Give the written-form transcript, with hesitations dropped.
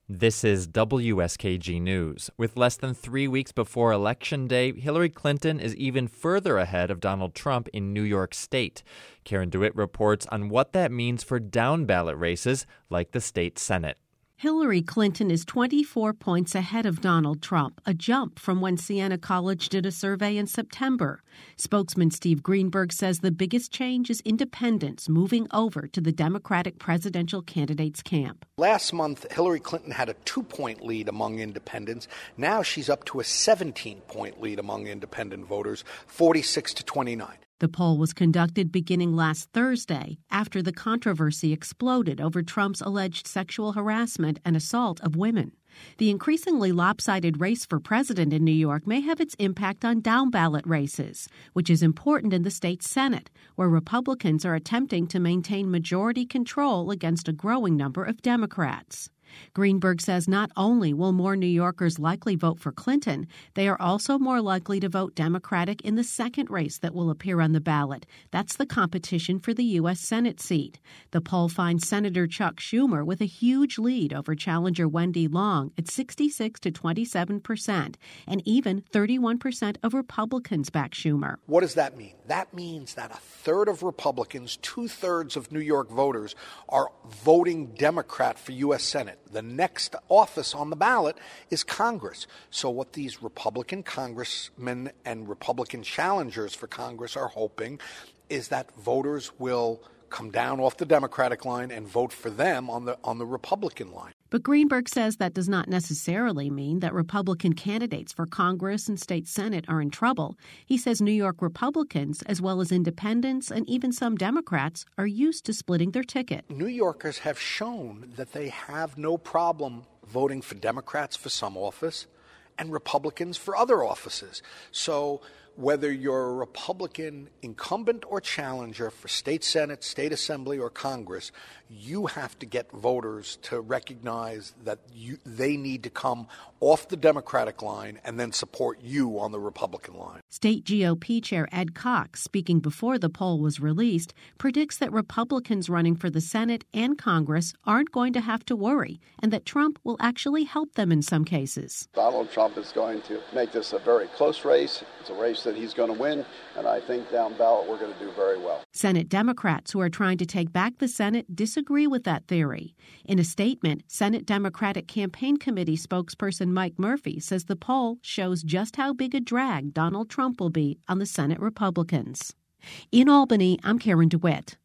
This is WSKG News. With less than 3 weeks before Election Day, Hillary Clinton is even further ahead of Donald Trump in New York State. Karen DeWitt reports on what that means for down-ballot races like the state Senate. Hillary Clinton is 24 points ahead of Donald Trump, a jump from when Siena College did a survey in September. Spokesman Steve Greenberg says the biggest change is independents moving over to the Democratic presidential candidates' camp. Last month, Hillary Clinton had a 2-point lead among independents. Now she's up to a 17-point lead among independent voters, 46-29. The poll was conducted beginning last Thursday after the controversy exploded over Trump's alleged sexual harassment and assault of women. The increasingly lopsided race for president in New York may have its impact on down-ballot races, which is important in the state Senate, where Republicans are attempting to maintain majority control against a growing number of Democrats. Greenberg says not only will more New Yorkers likely vote for Clinton, they are also more likely to vote Democratic in the second race that will appear on the ballot. That's the competition for the U.S. Senate seat. The poll finds Senator Chuck Schumer with a huge lead over challenger Wendy Long at 66 to 27%, and even 31% of Republicans back Schumer. What does that mean? That means that a third of Republicans, 2/3 of New York voters are voting Democrat for U.S. Senate. The next office on the ballot is Congress. So what these Republican congressmen and Republican challengers for Congress are hoping is that voters will come down off the Democratic line and vote for them on the Republican line. But Greenberg says that does not necessarily mean that Republican candidates for Congress and state Senate are in trouble. He says New York Republicans, as well as independents and even some Democrats, are used to splitting their ticket. New Yorkers have shown that they have no problem voting for Democrats for some office and Republicans for other offices. So whether you're a Republican incumbent or challenger for state Senate, state Assembly, or Congress, you have to get voters to recognize that they need to come off the Democratic line and then support you on the Republican line. State GOP Chair Ed Cox, speaking before the poll was released, predicts that Republicans running for the Senate and Congress aren't going to have to worry and that Trump will actually help them in some cases. Donald Trump is going to make this a very close race. It's a race that he's going to win, and I think down ballot we're going to do very well. Senate Democrats who are trying to take back the Senate disagree with that theory. In a statement, Senate Democratic Campaign Committee spokesperson Mike Murphy says the poll shows just how big a drag Donald Trump will be on the Senate Republicans. In Albany, I'm Karen DeWitt.